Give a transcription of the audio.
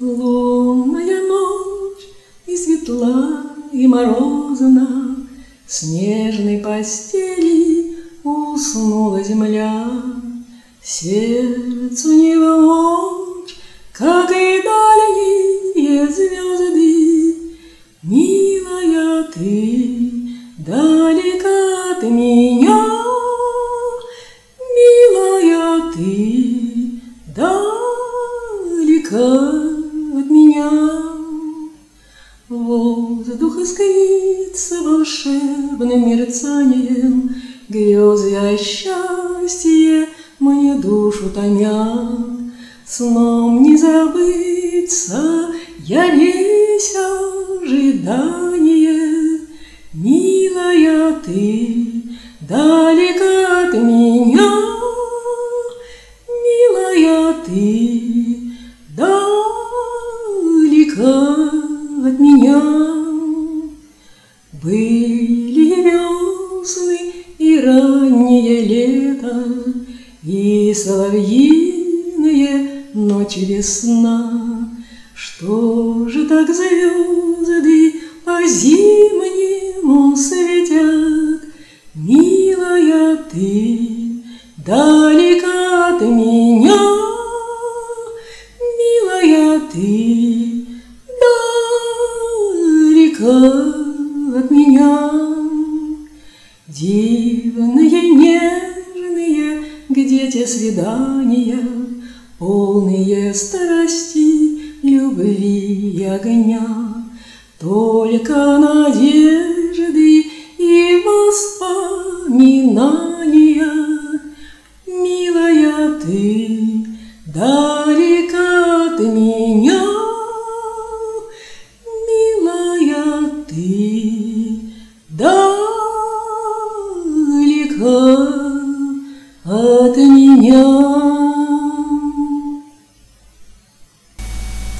Лунная ночь и светла, и морозна, с нежной постели уснула земля. Сердцу не ночь, как и дальние звезды. Милая, ты далека от меня, милая, ты далека от меня. Воздух искрится волшебным мерцанием, грезы о счастье мне душу томят. Сном не забыться, я весь ожидание. Милая, ты далека от меня, милая, ты далека от меня. Были весны и раннее лето, и соловьиные ночи весна. Что же так звезды по-зимнему светят? Милая, ты далека от меня, милая, ты далека от меня. Дивные, нежные, где те свидания, полные страсти, любви и огня. Только надежды и воспоминания. Милая, ты далека от меня, милая, ты далека от меня.